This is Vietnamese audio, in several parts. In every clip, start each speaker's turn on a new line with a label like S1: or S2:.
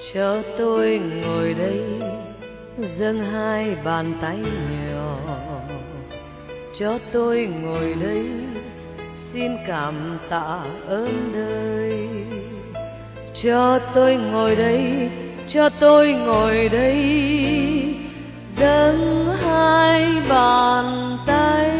S1: Cho tôi ngồi đây dâng hai bàn tay nhỏ, cho tôi ngồi đây xin cảm tạ ơn đời. Cho tôi ngồi đây, cho tôi ngồi đây dâng hai bàn tay.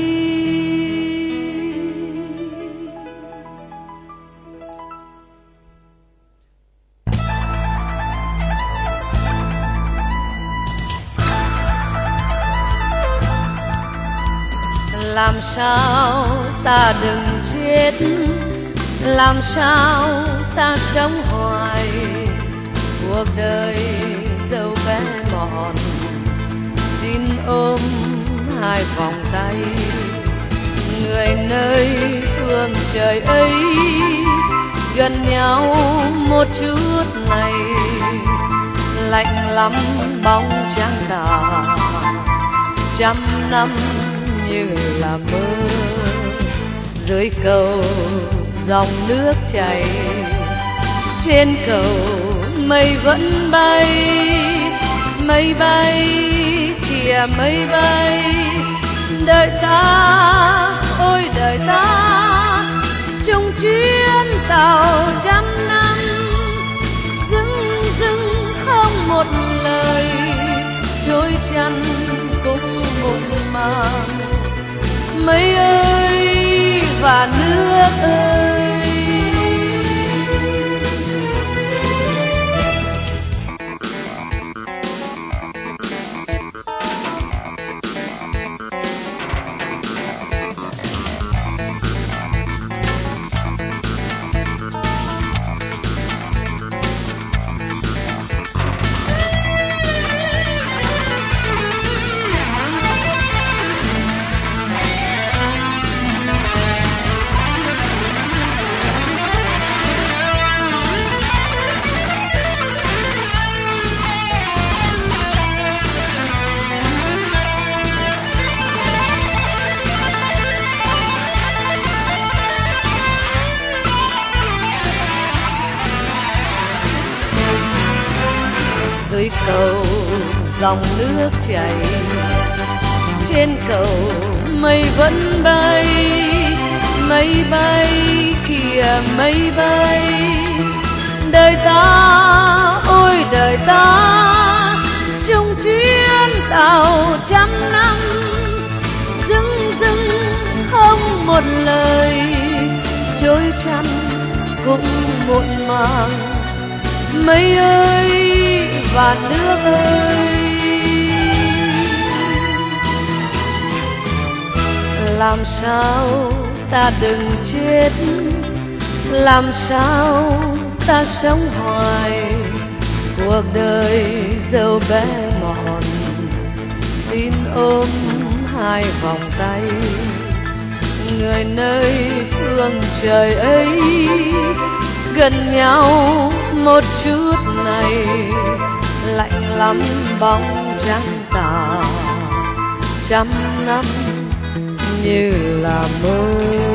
S1: Làm sao ta đừng chết, làm sao ta sống hoài, cuộc đời dẫu bé mọn xin ôm hai vòng tay. Người nơi phương trời ấy gần nhau một chút này, lạnh lắm bóng trăng tà, trăm năm như là mơ. Dưới cầu dòng nước chảy, trên cầu mây vẫn bay. Mây bay kìa mây bay, đợi ta ôi đợi ta trong chuyến tàu trăm năm. Dưng dưng không một lời, trôi chăn cũng một màng. Mây ơi và nước ơi, dưới cầu dòng nước chảy, trên cầu mây vẫn bay. Mây bay kìa mây bay, đời ta ôi đời ta trong chuyến tàu trăm năm. Dưng dưng không một lời, trôi chăn cũng muộn màng. Mây ơi và nước ơi, làm sao ta đừng chết, làm sao ta sống hoài, cuộc đời dẫu bé mọn xin ôm hai vòng tay. Người nơi phương trời ấy gần nhau một chút này, lạnh lắm bóng trăng tà, trăm năm như là mơ.